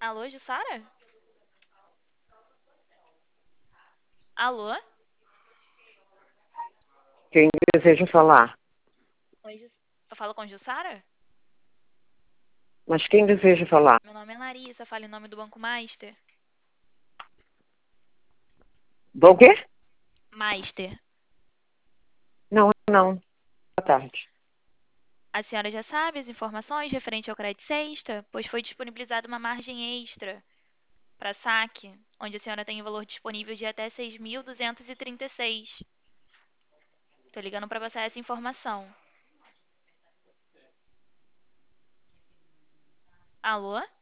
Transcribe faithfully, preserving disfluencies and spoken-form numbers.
Alô, Jussara? Alô? Quem deseja falar? Oi, Jus- eu falo com Jussara? Mas quem deseja falar? Meu nome é Larissa, falo em nome do Banco Master. Bom, o quê? Master. Não, não. Boa tarde. A senhora já sabe as informações referente ao crédito sexta, pois foi disponibilizada uma margem extra para saque, onde a senhora tem o valor disponível de até seis mil duzentos e trinta e seis. Tô ligando para passar essa informação. Alô?